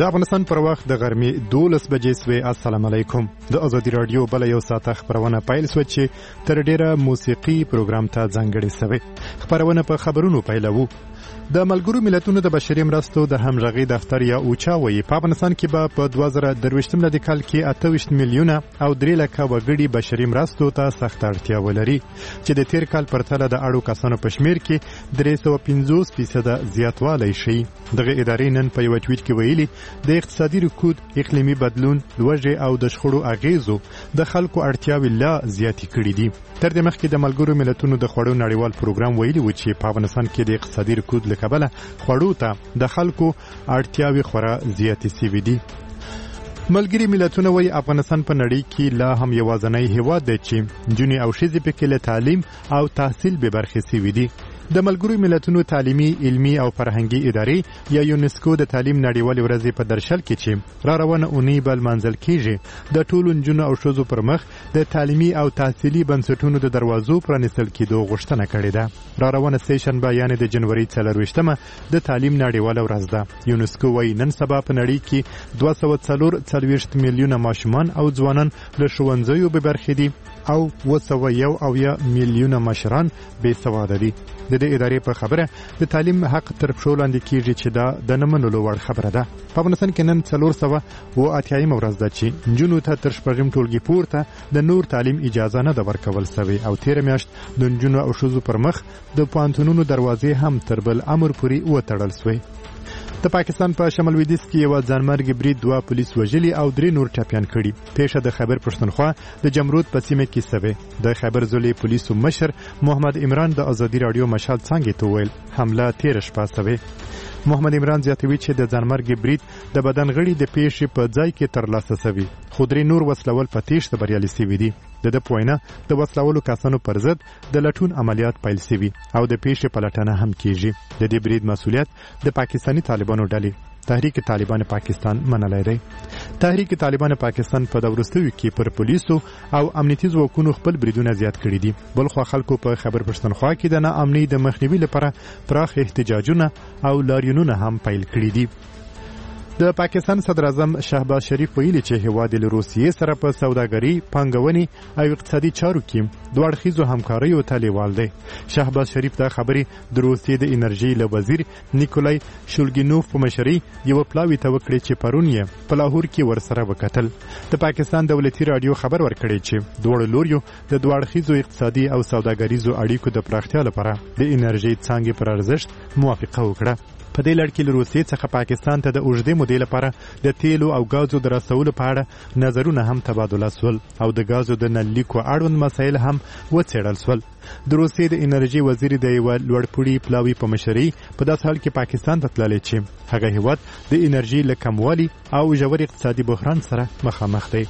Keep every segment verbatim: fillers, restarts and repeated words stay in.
د افغانستان پر وخت د غرمې دولس بجې سوې. السلام علیکم. د ازادي رادیو بل یو ساعت خبرونه پیل سو چې تر ډیره موسیقي پروګرام ته ځانګړې سوې. خبرونه په خبرونو پیلوو. د ملګرو ملتونو د بشري مرستو د همغږي دفتر یا اوچا وایي په افغانستان کې به په دوه زره درویشت ملي کال کې اته ویشت میلیونه او درې لکه وګړي بشري مرستو ته سخت اړتیا ولري چې د تیر کال پرتله د اړو کسانو په شمیر کې درې سوه پنځوس فیصده زیاتوالی شي. دغه ادارې نن په یو ټویټ کې ویلي د اقتصادي رکود، اقلیمي بدلون، لوږې او د شخړو اغیزو د خلکو اړتیاوې لا زیاتې کړې دي. تر دې مخکې د ملګرو ملتونو د خوړو نړیوال پروګرام ویلي و چې په افغانستان کې د اقتصادي رکود له کبله خوړو ته د خلکو اړتیاوې خورا زیاتې سوي دي. ملګري ملتونه وایي افغانستان په نړۍ کې لا هم یوازینی هیواد دی چې نجونې او ښځې پکې له تعلیم او تحصیل بې برخې سوي دي. د ملګرو ملتونو تعلیمي، علمي او فرهنګي ادارې یا یونسکو د تعلیم نړیوالې ورځې په درشل کې چې را روانه اونۍ به لمانځل کیږي د ټولو نجونو او ښځو پر مخ د تعلیمي او تحصیلي بنسټونو د دروازو پرانیستل کېدو غوښتنه کړې ده. را روانه سه شنبه یعنې د جنوري څلرویشتمه د تعلیم نړیواله ورځ ده. یونسکو وایي نن سبا په نړۍ کې دوه سوه څلور څلوېښت میلیونه ماشومان او ځوانان له ښوونځیو بې برخې دي او اوه سوه یو اویا میلیونه مشران بې سواده دي. د دې ادارې په خبره د تعلیم حق تر پښو لاندې کیږي چې دا د نه منلو وړ خبره ده. په افغانستان کې نن څلور سوه اوه اتیایمه ورځ ده چې نجونو ته تر شپږم ټولګي پورته د نور تعلیم اجازه نه ده ورکول سوې او تېره میاشت د نجونو او ښځو پر مخ د پوهنتونونو دروازې هم تر بل امر پورې وتړل سوې. د پاکستان په شمال لویدیځ کې یو ځانمرګي برید دوه پولیس وژلي او درې نور ټپیان کړي. پیښه د خیبر پښتونخوا د جمرود په سیمه کې سوې. د خیبر ضلعې پولیسو مشر محمد عمران د ازادي رادیو مشال څانګې ته وویل حمله تېره شپه سوې. محمد عمران زیاتوي چې د ځانمرګي برید د بدن غړي د پیښې په ځای کې ترلاسه سوي خو درې نور وسلول په تیښته بریالي سوي دي. د ده په وینا د وسلولو کسانو پر ضد د لټون عملیات پیل سوي او د پیښې پلټنه هم کیږي. د دې برید مسؤلیت د پاکستاني طالبانو ډلې تحریک طالبان پاکستان منلی دی. تحریک طالبان پاکستان په د وروستیو کې پر پولیسو او امنیتي ځواکونو خپل بریدونه زیات کړي دي. بلخوا خلکو په خیبر پښتونخوا کې د ناامنۍ د مخنیوي لپاره پراخ احتجاجونه او لاریونونه هم پیل کړي دي. د پاکستان صدر اعظم شهباز شریف ویلي چې هیواد له روسیې سره په سوداګري، پانګونې او اقتصادي چارو کې دوه اړخیزو همکاریو ته لیوال دی. شهباز شریف دا خبرې د روسیې د انرژي له وزیر نیکولای شولګینوف په مشرۍ یوه پلاوي ته وکړې چې پرون یې په لاهور کې ورسره وکتل. د پاکستان دولتي راډیو خبر ورکړی چې دواړو لوریو د دوه اړخیزو اقتصادي او سوداګریزو اړیکو د پراختیا لپاره د انرژي څانګې پر ارزښت موافقه وکړه. په دې لړ کې له روسیې څخه پاکستان ته د اوږدې مودې لپاره د تیلو او غازو د رسولو په اړه نظرونه هم تبادله سول او د غازو د نل لیکو اړوند مسایل هم وڅېړل سول. د روسیې د انرژي وزیر د یوه لوړپوړي پلاوي په مشرۍ په داسې حال کې پاکستان ته تللی چې هغه هیواد د انرژي له کموالي او ژور اقتصادي بحران سره مخامخ دی.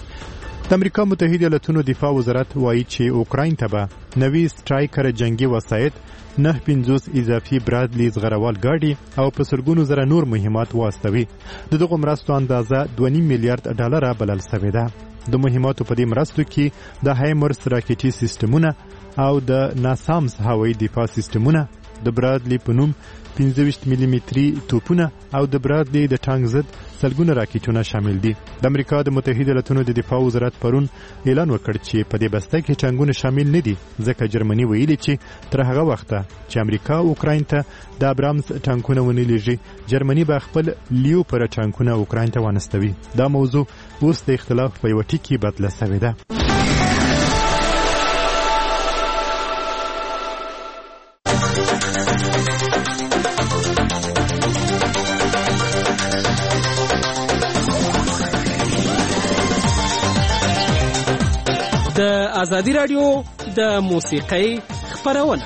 د امریکا متحده ایالاتونو دفاع وزارت وایي چې اوکراین ته به نوي سټرایکر جنگي وسایط، نه پنځوس اضافي برادلي زغروال ګاډي او په سلګونو زره نور مهمات واستوي. د دغو مرستو اندازه دوه نیم میلیارډ ډالره بلل سوې ده. د مهماتو په دې مرستو کې د هایمرس راکټي سیستمونه او د ناسامس هوایي دفاع سیستمونه، د برادلي په نوم پنځه ویشت ملي متري توپونه او د برادلي د ټانک ضد سلګونه راکټونه شامل دي. د امریکا د متحده ایالاتونو د دفاع وزارت پرون اعلان وکړ چې په دې بسته کې ټانکونه شامل نه دي ځکه جرمني ویلي چې تر هغه وخته چې امریکا اوکراین ته د ابرامز ټانکونه ونه لیږي جرمني به خپل لیوپر ټانکونه اوکراین ته وانستوي. دا موضوع اوس د اختلاف په یوه ټکي بدله سوې ده. د ازادي رادیو د موسیقۍ خپرونه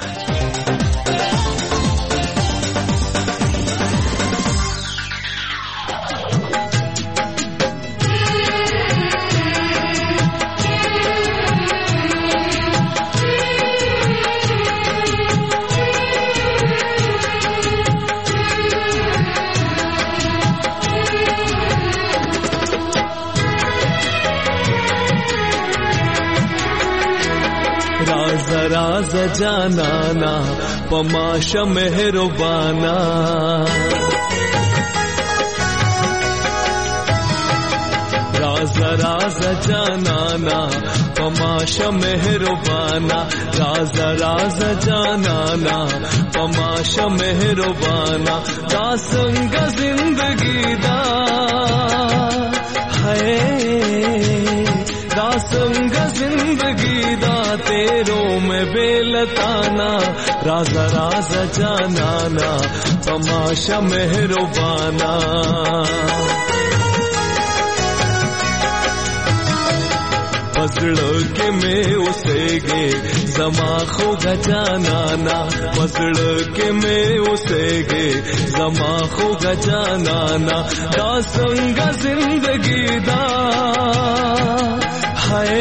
राज जानाना पमाशा मेहरबाना राज राज जानाना पमाशा मेहरबाना राज राज जानाना पमाशा मेहरबाना दासंग जिंदगी दा है दासंग जिंदगी दा तेरो में बेलताना राज राज जानाना पमाशा मेहरबाना मजड़ के में उसे गे जमा खो गजानाना मजड़ के में उसे गे जमा खो गजानाना दासंग जिंदगी दा है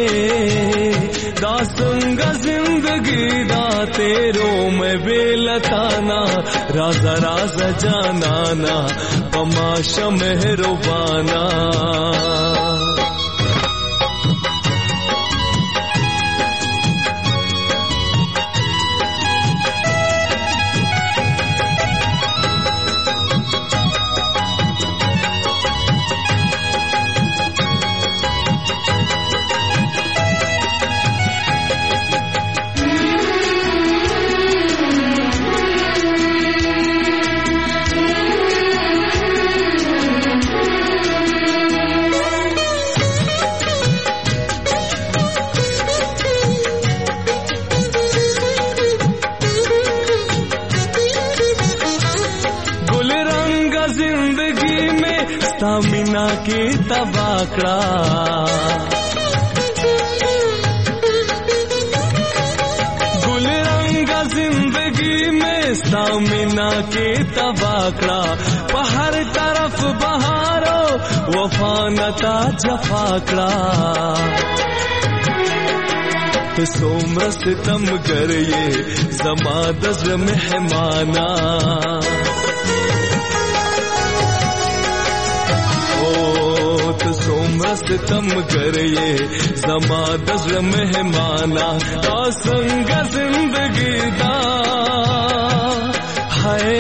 दासंग जिंदगी दा तेरो में बेलताना राज राज जानाना पमाशा मेहरबाना मीना की तबाकड़ा गुल रंगा जिंदगी में सामिना की तबाकड़ा पहर तरफ बहारो वफानता जफाकड़ा तो सोमर सितम कर ये जमा दज़्र मेहमाना सोमर सितम कर ये जमा दज़्र मेहमाना दासंग जिंदगी दा है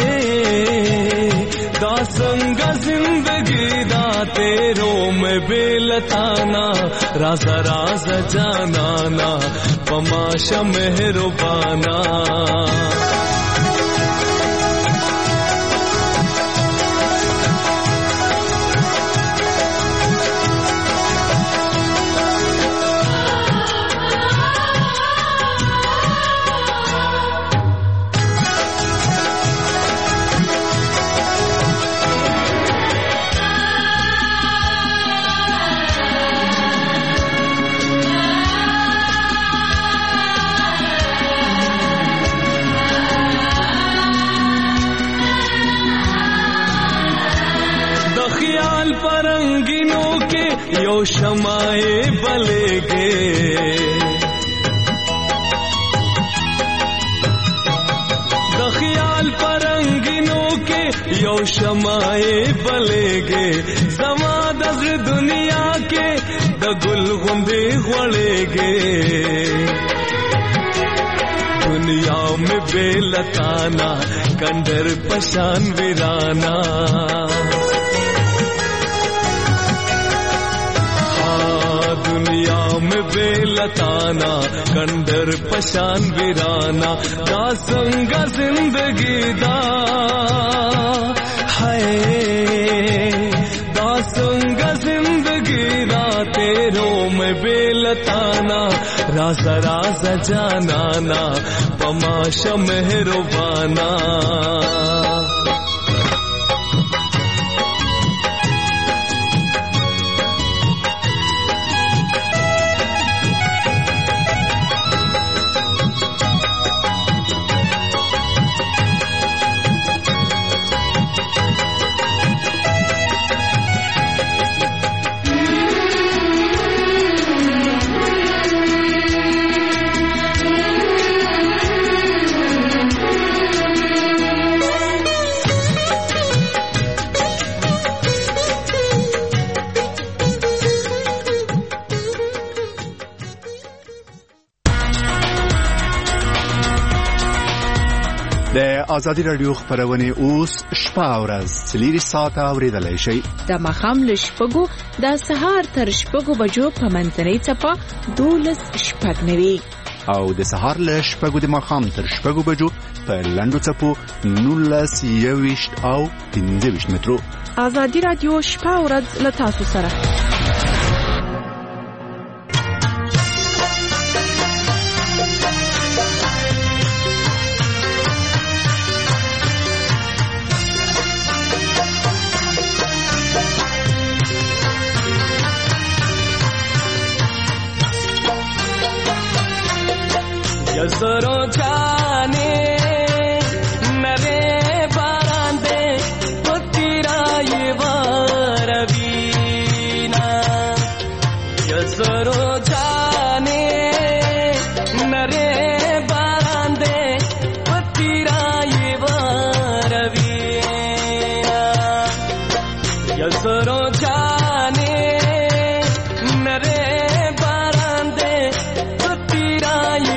दासंग जिंदगी दा तेरो में बेलताना राज राज जानाना पमाशा मेहरबाना परंगिनों के यो शमाए बलेगे दखियाल परंगिनों के यो शमाए बलेगे जमा दज़्र दुनिया के दगुल गुंदे घोड़ेगे दुनिया में बेलताना कंडर पशान वीराना दुनिया में बेलताना कंडर पशान वीराना दासंग जिंदगी दा है दासंग जिंदगी दा तेरो में बेलताना राज राज जानाना पमाशा मेहरबाना د ازادي رادیو خبرونه اوس شپه او ورځ څلور ساعته اوریدلای شئ. د مخام له شپږو د سهار تر شپږو بجو په منځنۍ چپه دولس شپږ نوي او د سهار له شپږو د مخام تر شپږو بجو په لندو چپو نولس یويشت او پنځه ویشت مترو. ازادي رادیو شپه او ورځ له تاسو سره. जसरो जाने नरे बारांदे पतिरा ये वारवीना जसरो जाने नरे बारांदे पतिरा ये वारवीना जसरो जाने नरे बारांदे पतिरा ये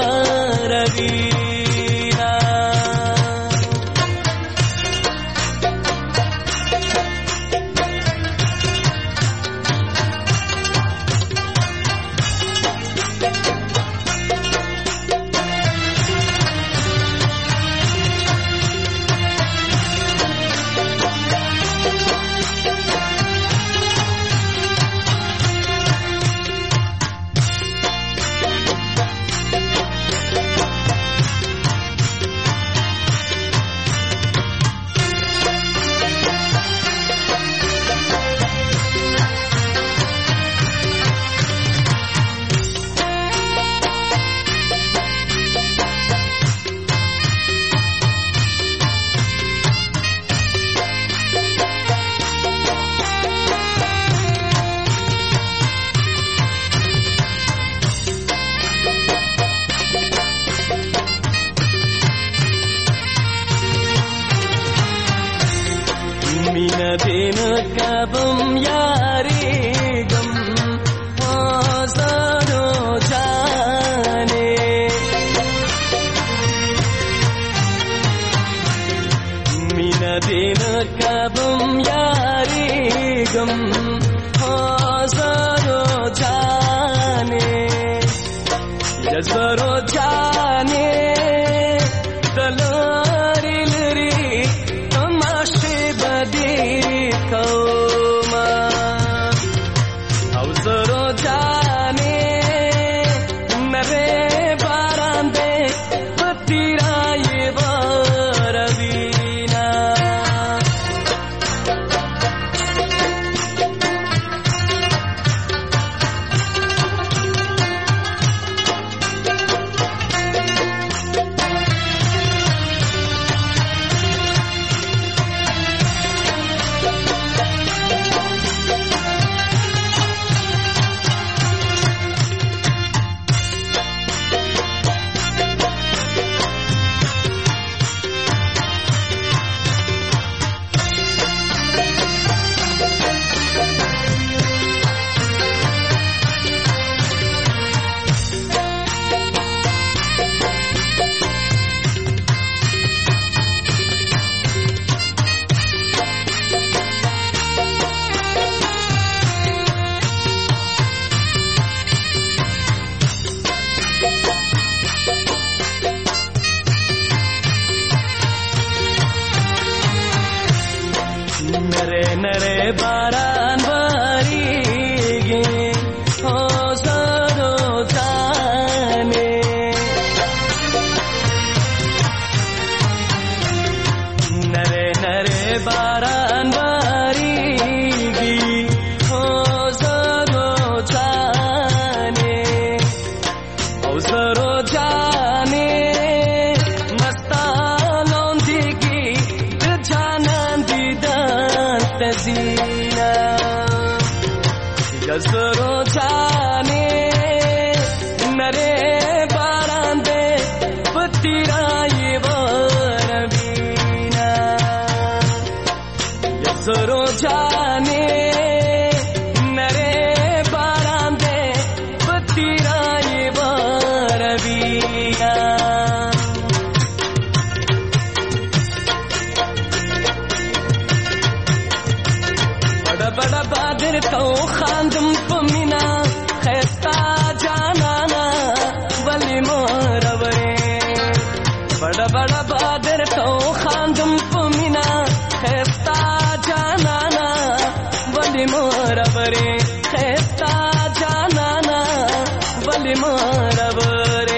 दिन कबम यारी गम हजारो जाने मीना दिन कबम यारी गम हजारो जाने हजारो जाने दलारी लरी तमाशे बदी नरे नरे बारान बारीगे हजारो जाने नरे नरे बारान बारीगे हजारो जाने हजारो जाने मस्तालों दिगी जानान दीदान तजीना जसरो जाने नरे बारांदे पतिरा ये वारवीना जसरो जाने नरे बारांदे पतिरा ये वारवीना ولی مورورې بڑا بڑا بادر تو خاندم پمینا خیستا جانانا ولی مورورې خیستا جانانا ولی مورورې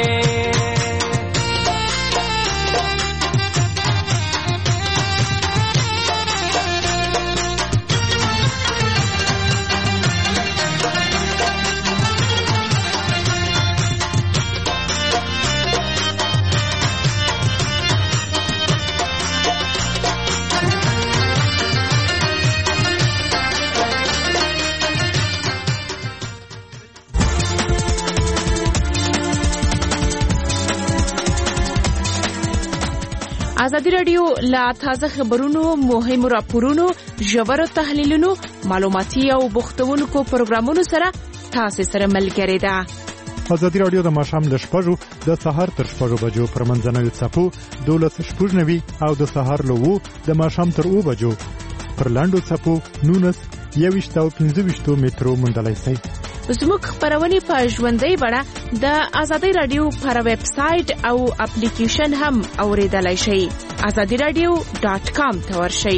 ازادي راډیو لا تازه خبرونو مهمو راپورونو ژورو تحلیلونو معلوماتي او بوختونکو پروګرامونو سره تاسو سره ملګری ده. ازادي راډیو د ماښام د شپږو د سهار تر شپږو بجو پر منځنوي څپو دولس شپږ نوي او د سهار له وو د ماښام تر اوو بجو پر لاندو څپو نونس یويشت او پنځه ویشت مترو موندلای شئ. زموږ خبرونه په ژوندۍ بڼه د ازادي راډیو پر ویب سټ او اپلیکیشن هم اوریدلای شئ. azadi radio dot com ته ورشئ.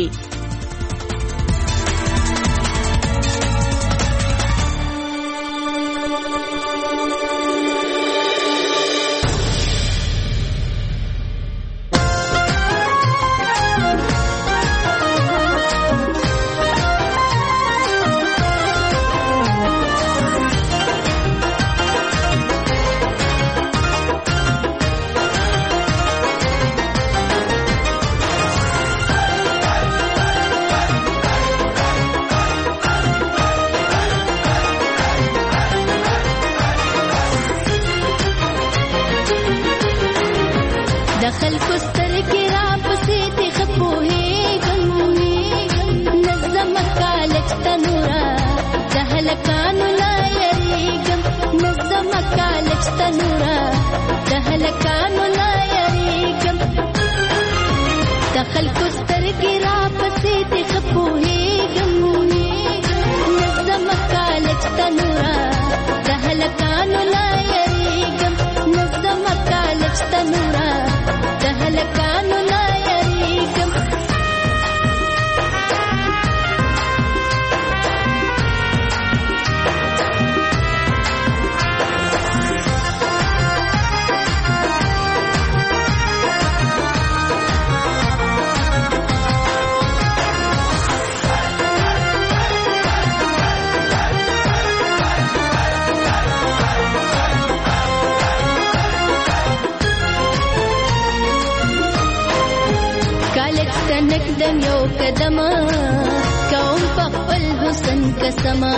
نقدم یو قدم کوم په خپل حسن قسما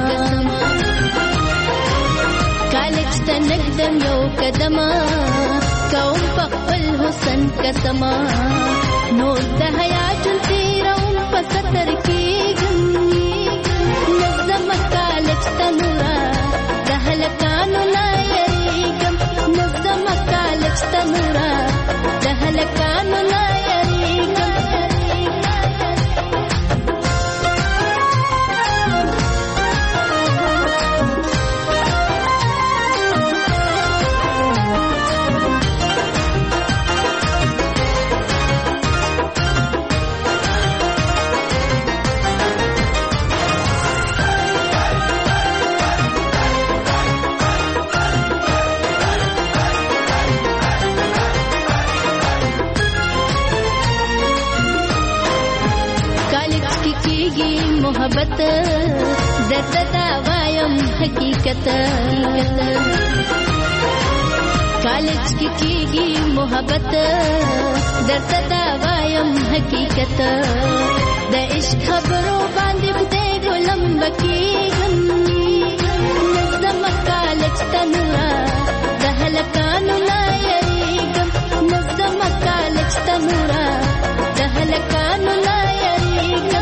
کالج ته نقدم یو قدم کوم په خپل حسن قسما نو د حیا چون تیروم په ستر کېږم نظم کالج ته نورا د هلکانو نه یریږم نظم کالج ته نورا د هلکانو نه محبت درته دا وایم حقیقت کالج کې کېږي محبت درته دا وایم حقیقت د عشق خبرو باندې خدای ګلم بکېږم نظم کالج ته نورا د هلکانو نه یریږم نظم کالج ته نورا د هلکانو نه یریږم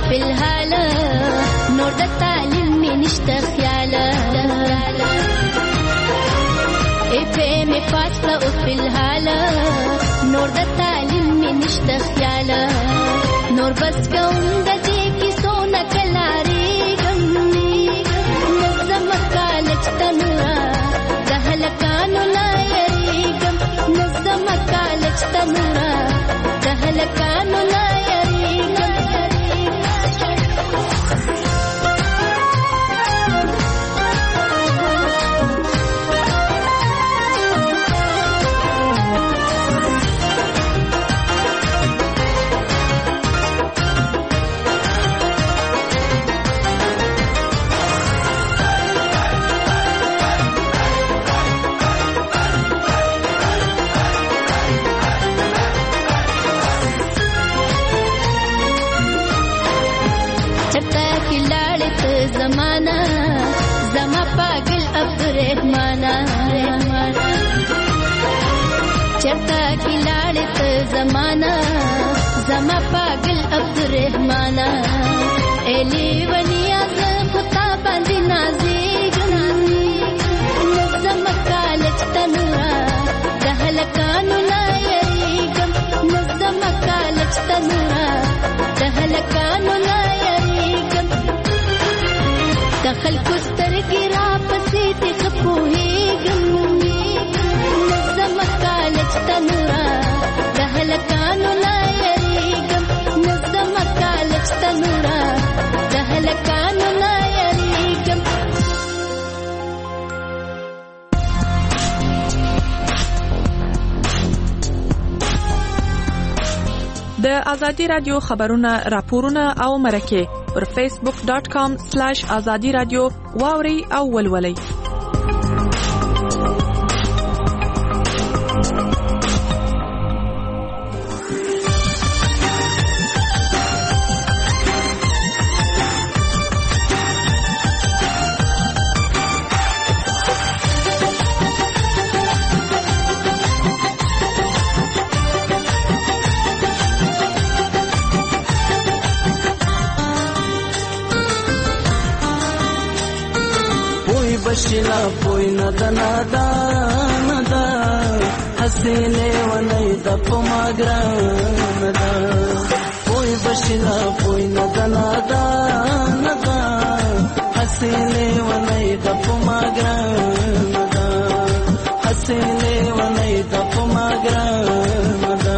په الحال نور د تعلیم می نشته خیال اف ام فاصله او په الحال نور د تعلیم می نشته خیال نور بس کوم د دې کی سونه کلاري غم نظم کالج تنورا د هلکانو لایري غم نظم کالج تنورا د هلکانو لایري غم زمانہ زما پاگل عبدالرحمانہ چرتا کی لاڑت زمانہ زما پاگل عبدالرحمانہ ایلی ونیا ز خطا باندې نازیږم نظم کالج تنورا د هلکانو لایریږم نظم کالج تنورا د هلکانو لایریږم د خلکو سترګې را پسې دې خپوهېږم نظم کالج تنورا د هلکانو لایریږم نظم کالج تنورا د هلکانو لایریږم د ازادي رادیو خبرونه راپورونه او مرکه پر فیسبوک ډاٹ کام سلیش ازادي رادیو واوري او ولولي. بشلا پوی ندا ندا ندا حسینے ونی دا پماگرا ندا پوی بشلا پوی ندا ندا ندا حسینے ونی دا پماگرا ندا حسینے ونی دا پماگرا ندا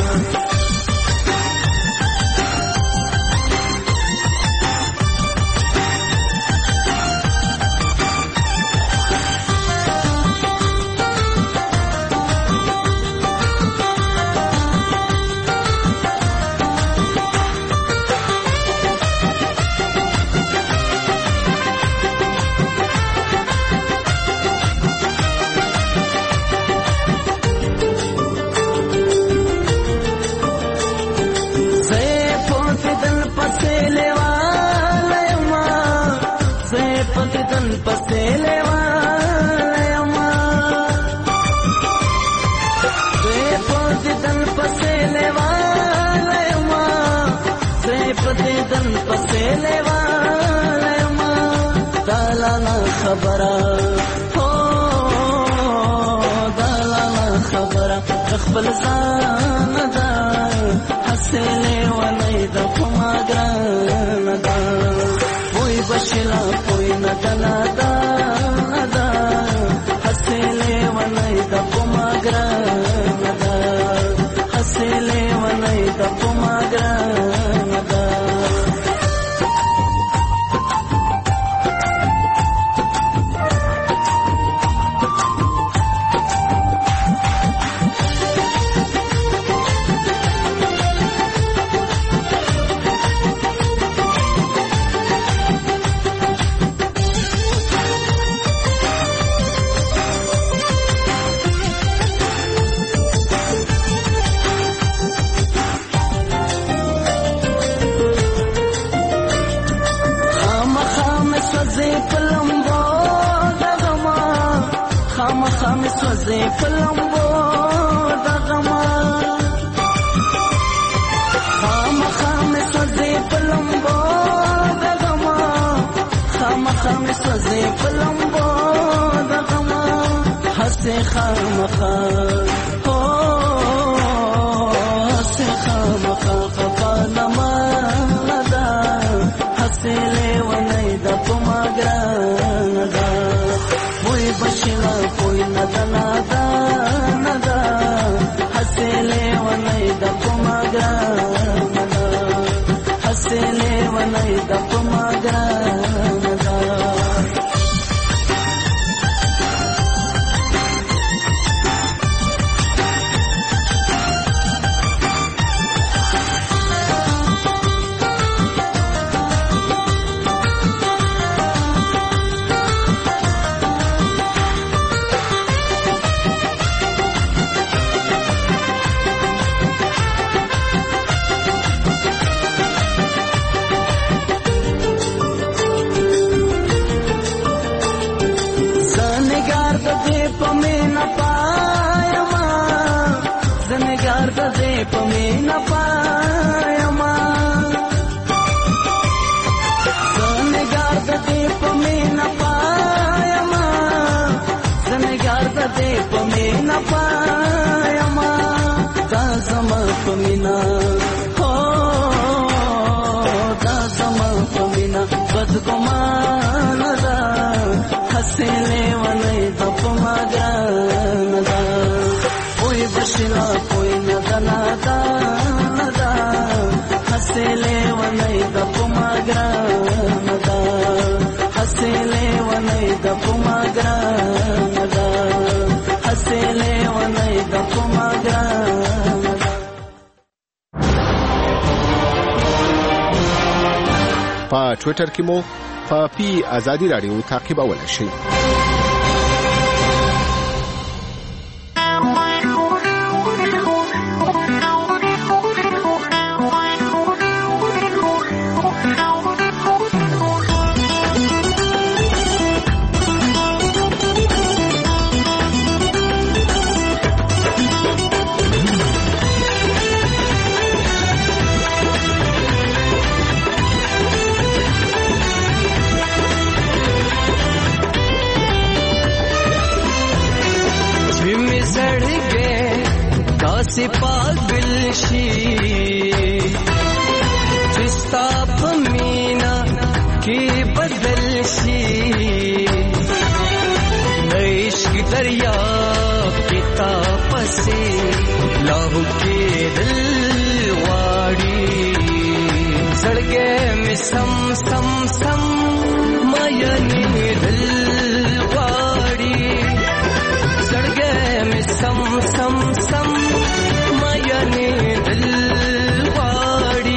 خبره هو دلاله خبره خپل ځان دا حسله ولې د کومګران دا وای بشلا کوئی نه دلا دا دا حسله ولې د کومګران دا حسله ولې د کومګران دا سوزي فلمبو دغما خام خام سوزي فلمبو مې سوځې په لمبو د غمه هسې خامخا هو هسې خامخا خفا نما ده هسې لیونی ده په ما ګرانه ده بوی بشیلا کوی نه ده نادانه ده هسې لیونی ده په ما ګرانه ده هسې لیونی ده په ما ګرانه ده پمینا پایما زنګار د دې پمینا پایما زنګار د دې پمینا پایما دا زما پمینا هو دا زما پمینا بد ګمان دا هسې لیونی د پما ګران دا وای بشلا کوئی ندا ندا ندا هسې لیونی د پما ګران دا هسې لیونی د پما ګران دا هسې لیونی د پما ګران په ټوئیټر کې مو په پی آزادی رادیو تعقیبولای شئ. से पागल शी जिस्ता पमीना के बदल शी इश्क दरिया के तापसे लाहू के दिलवाड़ी सड़गे में सम सम सम मयनी दिलवाड़ी सड़गे में सम सम सम मयनी दिलवाड़ी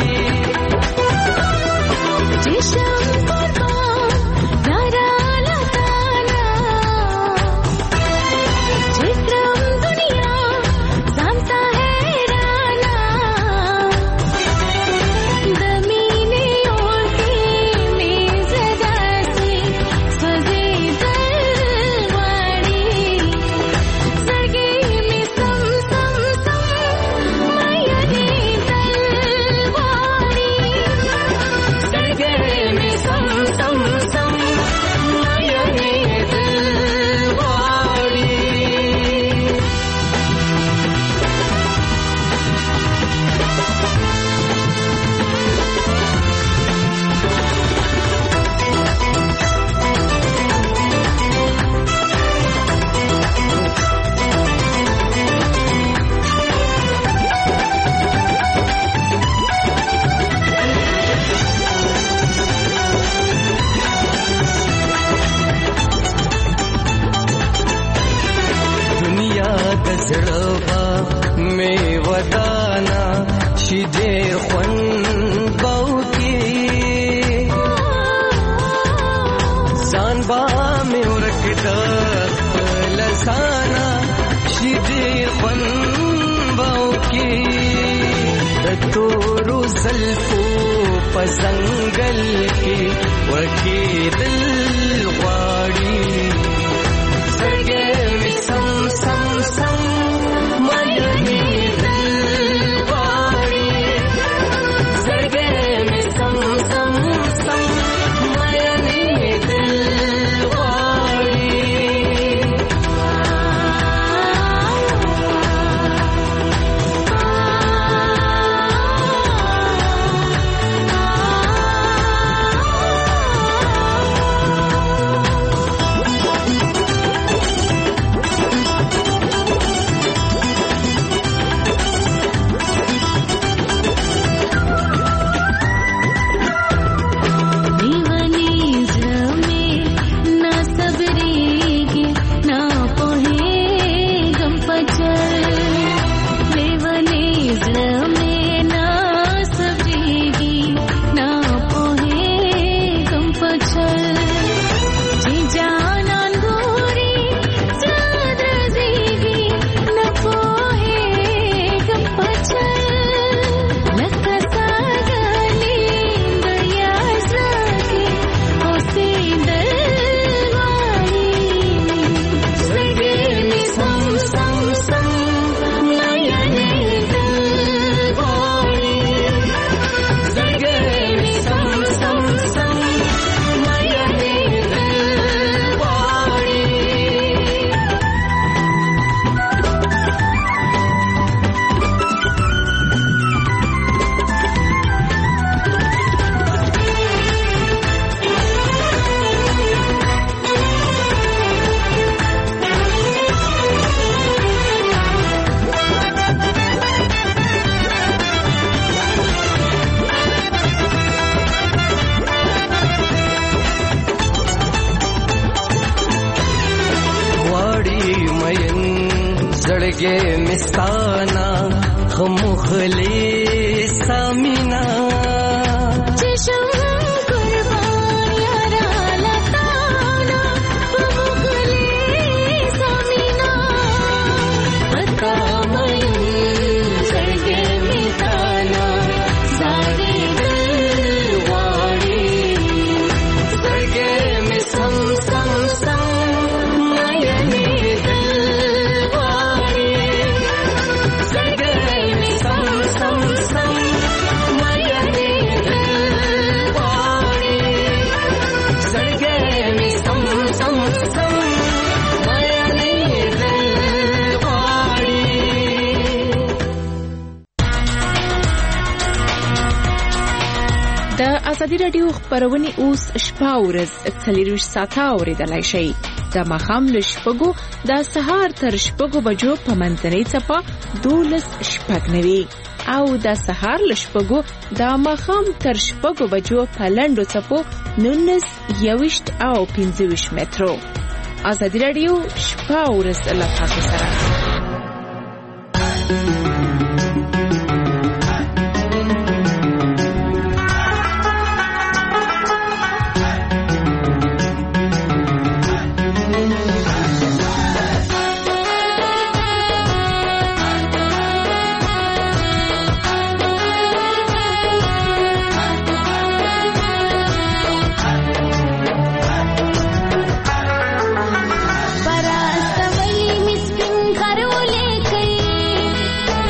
जंगल की वही दिलवाड़ी सरगे में सम सम सम मयनी दिलवाड़ी सरगे में सम सम सम मयनी दिल زړګې مستانا خمخلي سامینا چشم قربان یارا لتانا خمخلي سامینا پتا مې زړګې مستانا ساري دل واړي زړګې مې سم سم سم د ازادي رادیو خبرونه اوس شپه ورځ څلورویشت ساعته اوریدلای شئ د ماښام له شپږو د سهار تر شپږو بجو په منځنۍ څپه دولس شپږ نوي او د سهار له شپږو د ماښام تر شپږو بجو په لنډو څپو نولس یویشت او پنځه ویشت مترو. ازادي رادیو شپه ورځ له تاسو سره. Para hasta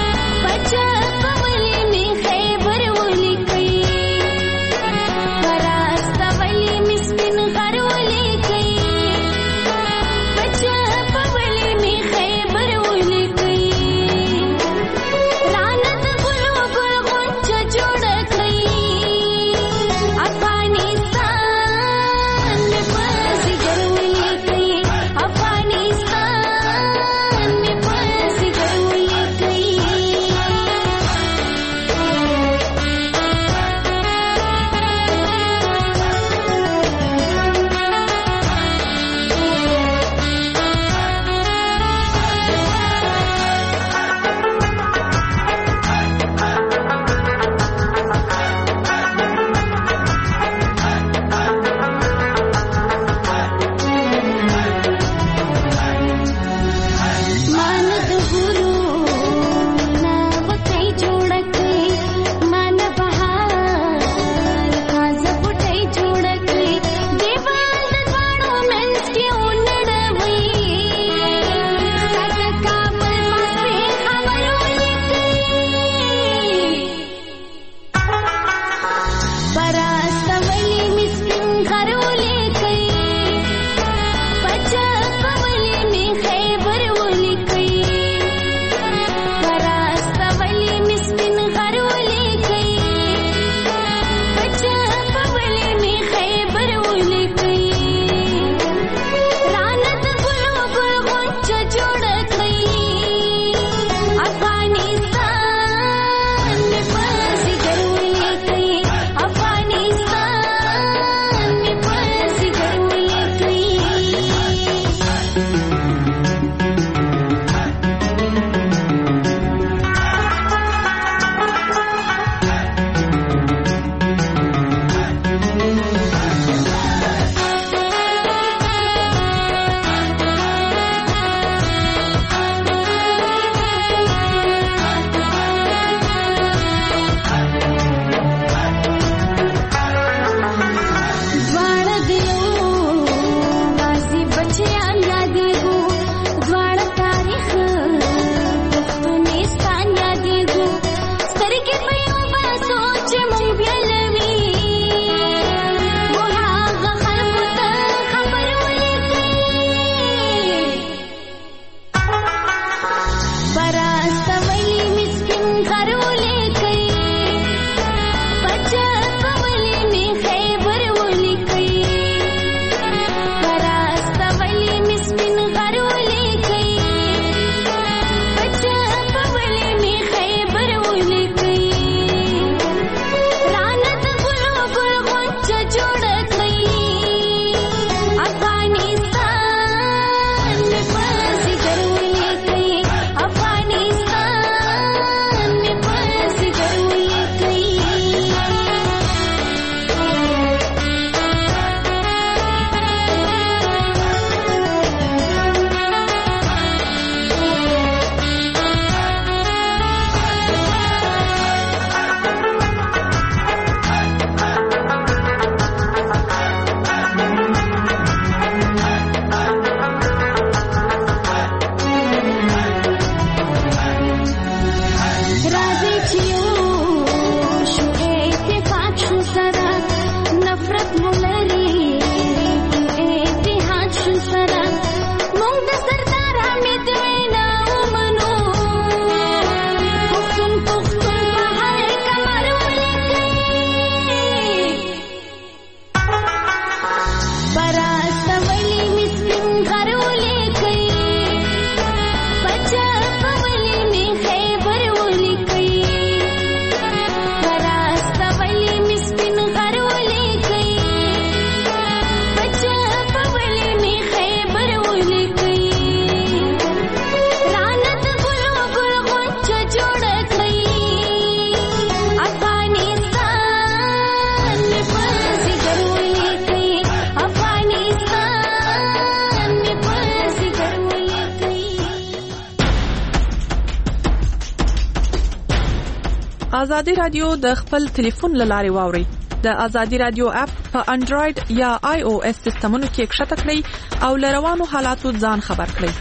ازادي رادیو د خپل ټلیفون لارې واوري. د ازادي رادیو اپ په انډراید یا آی او اس سیستمونو کې کښته کړئ او لروانو حالاتو ځان خبر کړئ.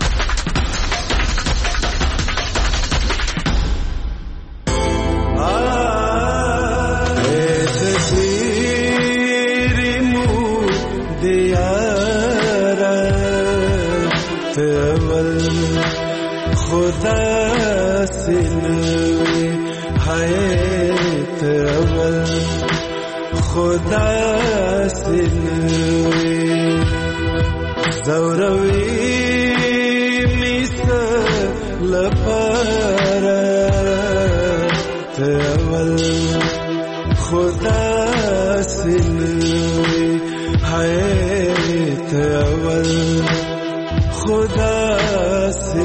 खुदा से नवी हायत अवल खुदा से नवी ज़ौरवी मिस लपरत अवल खुदा से नवी हायत अवल खुदा से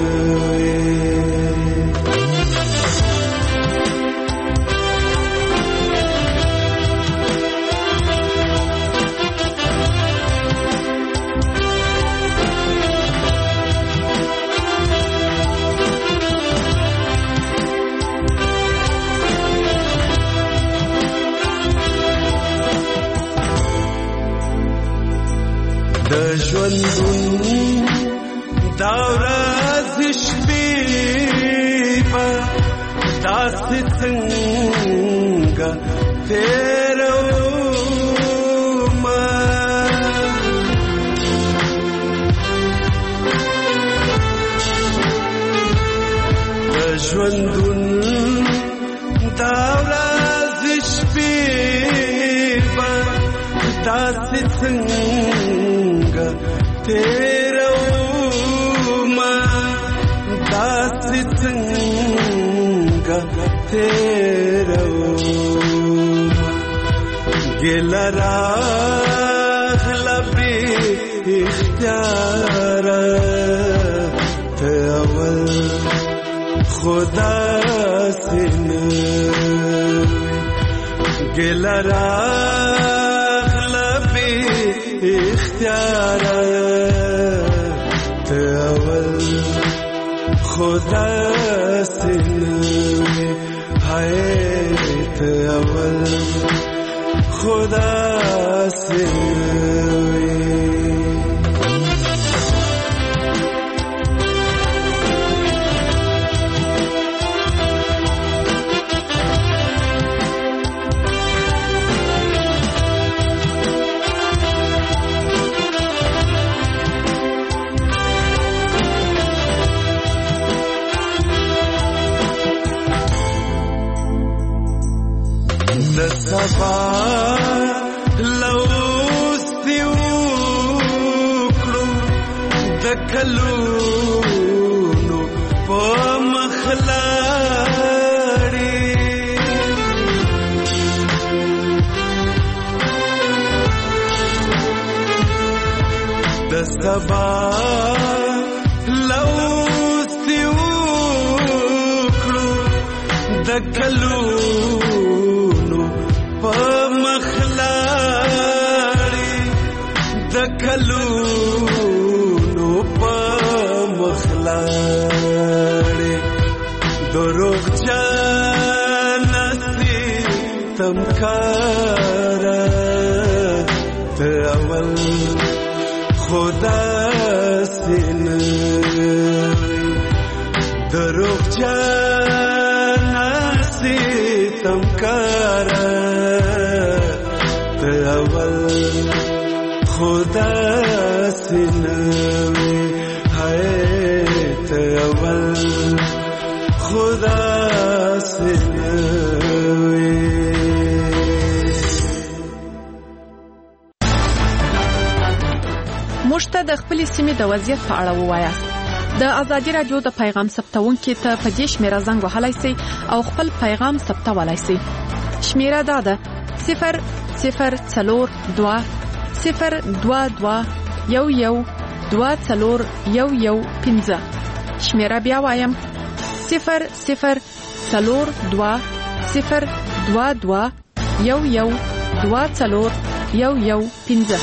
ژوندون دا ورځ شپې به داسې څنګه تېرومه د ژوندون دا ورځ شپې به داسې څنګه تېرومه داسې څنګه تېرومه ګیله راغله بې اختیاره ته اول خو داسې نه ګیله راغله بې اختیاره खुदा से नवी हायत अवल खुदा से नवी सफा लौस्ती उकड़ू दखलूनु पो मखलाड़ी दस्तबा लौस्ती उकड़ू दखलू مخلاړي د کلونو په مخلاړي دروغ جانسي تمکار ته اول خدا سينوي دروغ جانسي تمکار खुदा से नवी हायत अवल खुदा से नवी موږ ته د خپل سیمې د وضعیت په اړه ووایاست. د ازادي رادیو د پیغام ثبتونکو ته په دې شمیره زنګ وهلای شئ او خپل پیغام ثبتولای شئ. شمیره دا ده صفر صفر څلور دوه صفر دوه دوه یو یو دوه څلور یو یو پنځه. شمیره بیا وایم صفر صفر څلور دوه صفر دوه دوه یو یو دوه څلور یو یو پنځه.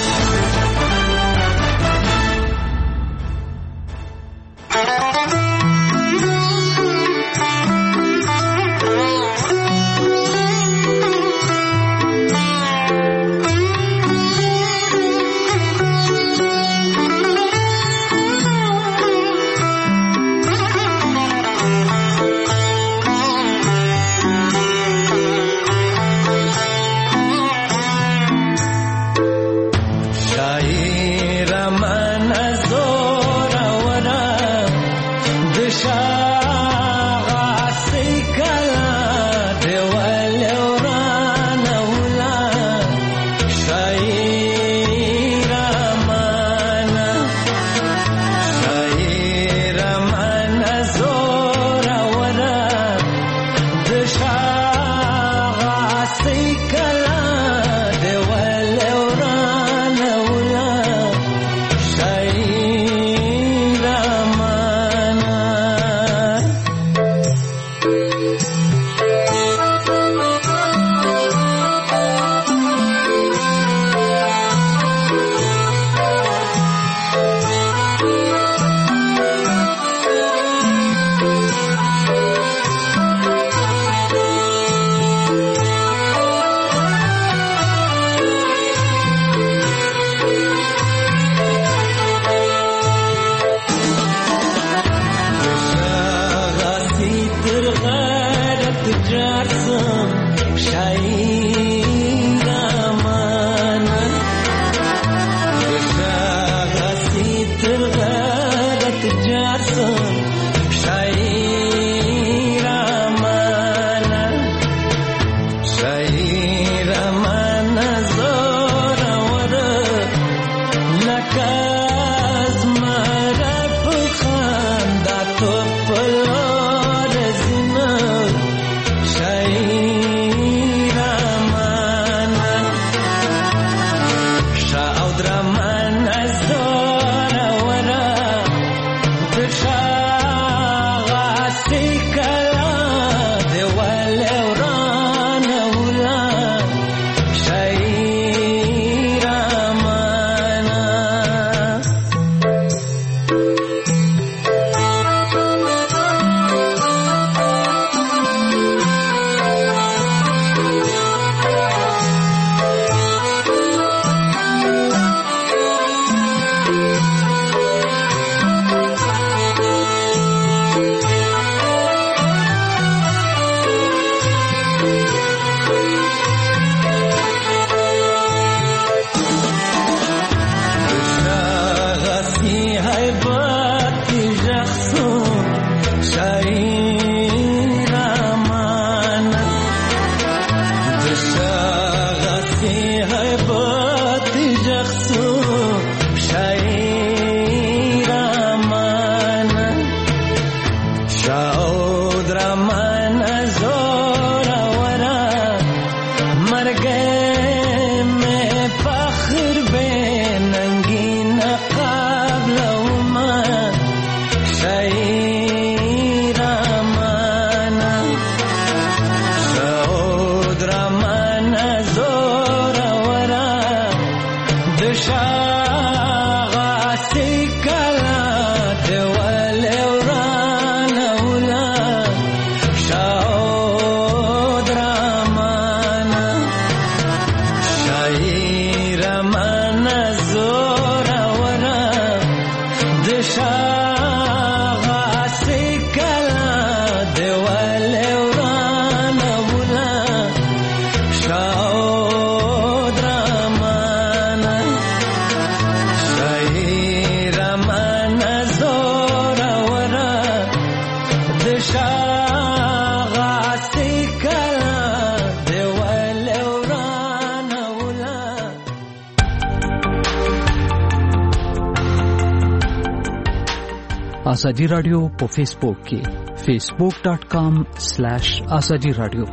आजादी राडियो په فیسبوک کې facebook dot com slash azadi radio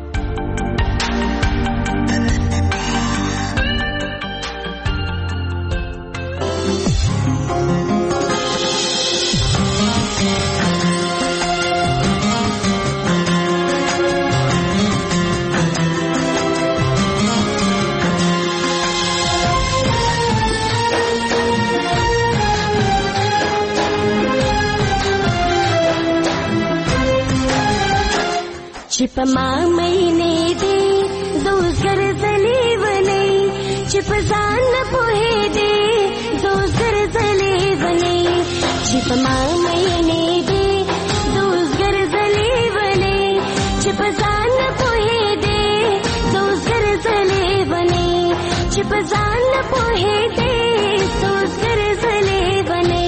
چپ ما مینه دې دوزګر زلي ونی چپ ځان په دې دوزګر زلي ونی چپ ما مینه دې دوزګر زلي ونی چپ ځان په دې دوزګر زلي ونی چپ ځان په دې دوزګر زلي ونی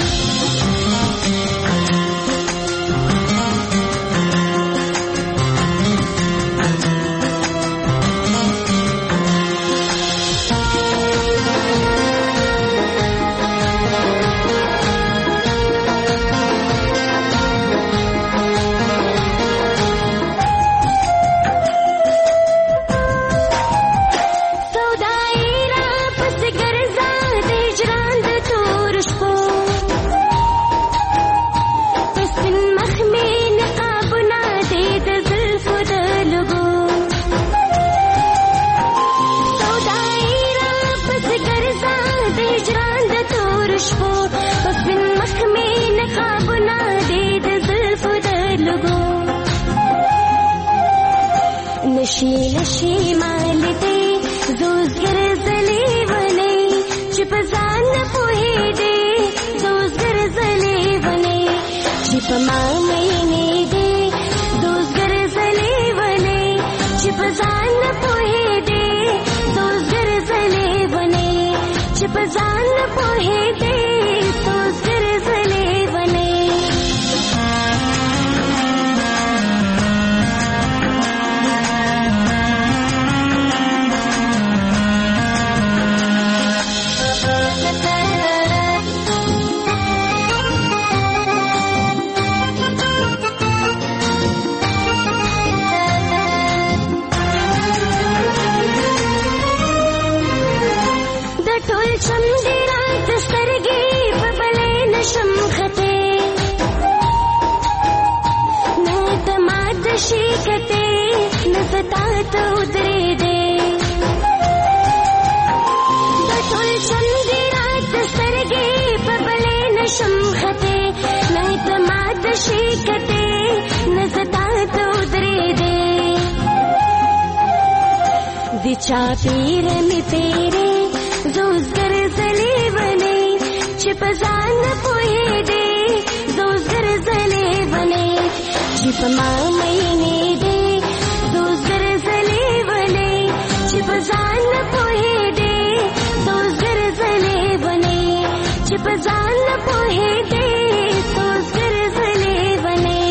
نشی نشی مالته دوزګر زلي ونی چپ ځان په دې دوزګر زلي ونی چپ ما مینه دې دوزګر زلي ونی چپ ځان په دې دوزګر زلي ونی چپ ځان په دې دوزګر زلي ونی نشي کته نزتا تو درې دې د چا پیر می تیرې زوزګر زلې ونې چې په ځان پوهې دې زوزګر زلې ونې چې په ما مینې دې زوزګر زلې ونې چې په ځان پوهې دې زوزګر زلې ونې چې په ځان پوهې دې زوزګر زلې ونې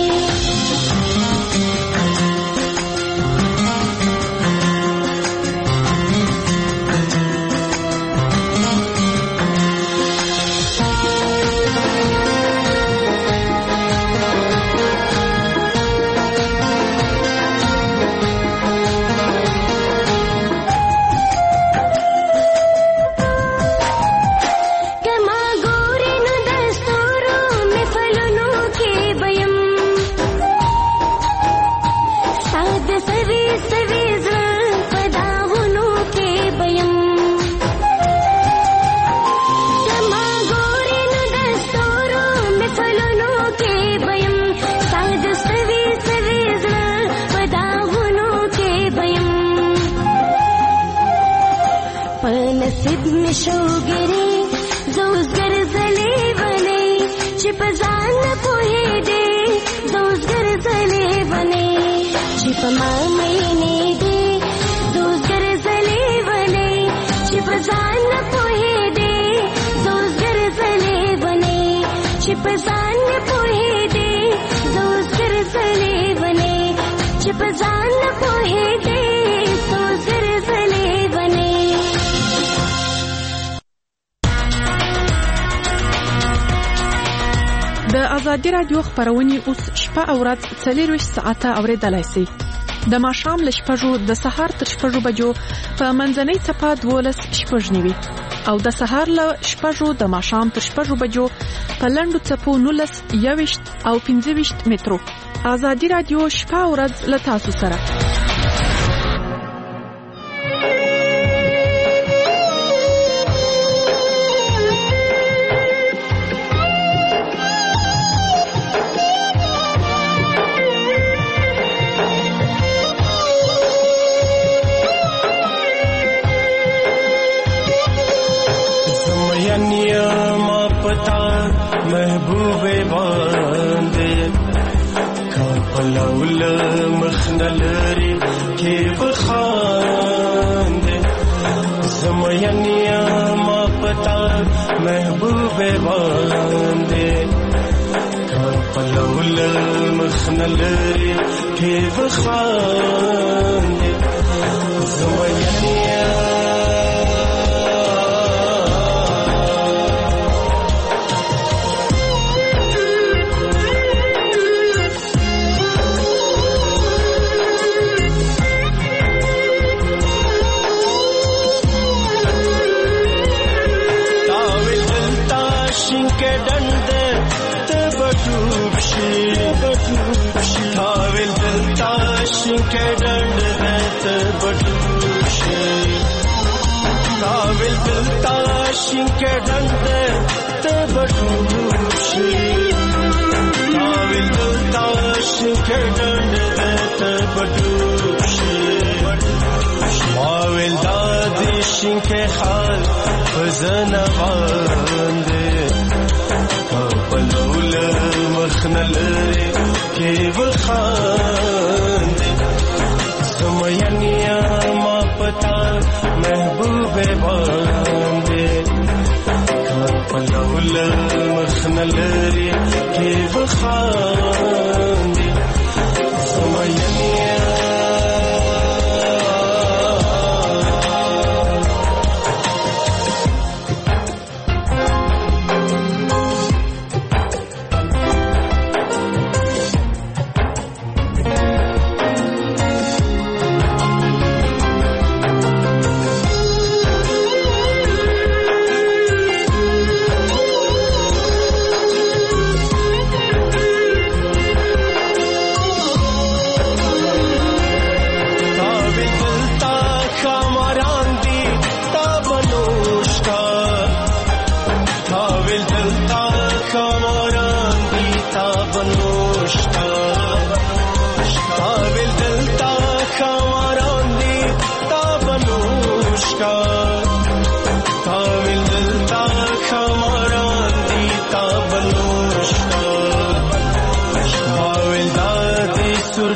شوګری زوزګر زلې ونې چې په ځان پوهې دې زوزګر زلې ونې چې په ما مینې دې زوزګر زلې ونې چې په ځان پوهې دې زوزګر زلې ونې چې په ځان پوهې دې زوزګر زلې ونې چې په ځان پوهې دې زوزګر زلې ونې د ازادي رادیو خبرونه اوس شپه او ورځ څلور ساعته اوریدلای شئ د ماښام له شپږو د سهار تر شپږو بجو په منځنۍ چپه دولس شپږ نیوي او د سهار له شپږو د ماښام تر شپږو بجو په لنډو چپو نولس یويشت او پنځه ویشت مترو ازادي رادیو شپه او ورځ له تاسو سره महबूबे बांधे कापलाउल मखनलरी के बखांदे समयनिया मा पता महबूबे बांधे कापलाउल मखनलरी के बखांदे समयनिया के डंडे ते बटूबशी बटूबशी थाविल दिलताश के डंडे ते बटूबशी थाविल दिलताश के डंडे ते बटूबशी थाविल दिलताश के डंडे ते बटूबशी थाविल दादिश के हाल फजना बांधे पलौल मखनलरे के बखांदे समयनिया मा पता महबूबे बांधे पलौल मखनलरे के बखांदे समयनिया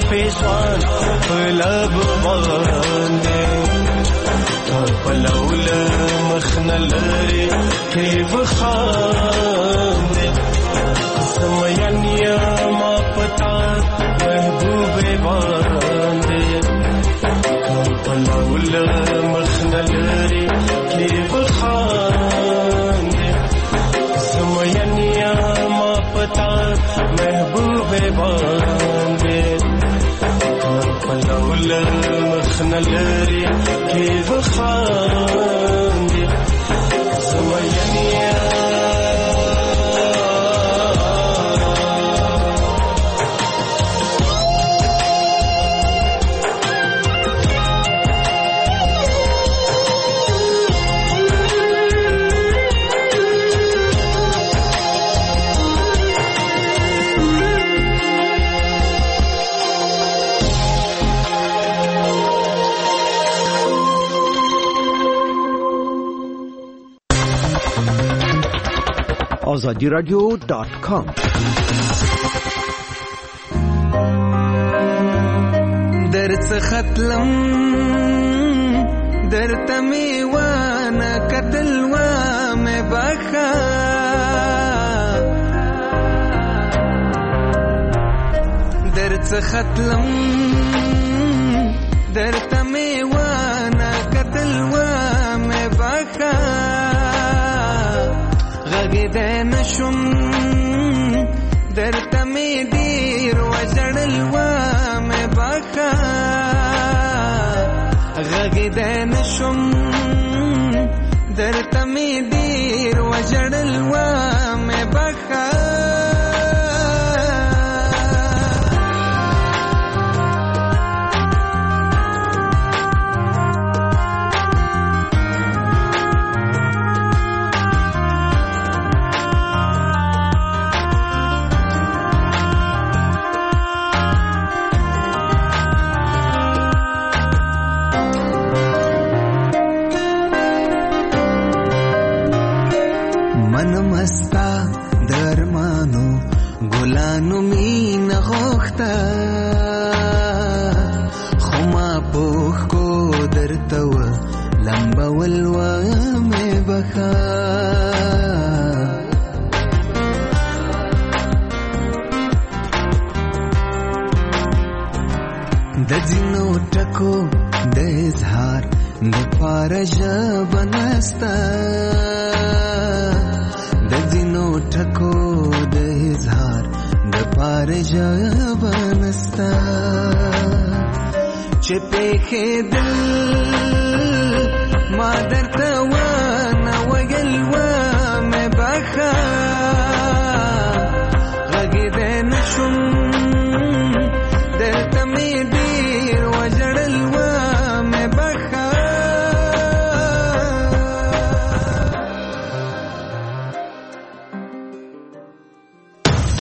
پیشوان پلب باندې پلول مخنلری کیف خاندې سمینیا ما پتا محبوب باندې پلول مخنلری کیف خاندې سمینیا ما پتا محبوب باندې پلول مخنلری کیف خاندې سمینیا آزادی رادیو دات کام درس ختلم در تمیوانا کتلوا میں بخا درس ختلم در تمیوانا کتلوا میں بخا غږیدای نشم درته مې ډېر وژړل ومې بخا غږیدای نشم درته مې ډېر وژړل ومې بخا مستا درمانو ګلانو مين غوښتا خما پوخ کو درتو لمبول و مې بخا د جنو ټکو د اظهار د پارج بنستا د جنو ټکو د اظهار د پارج بنستا چې په دل ما درته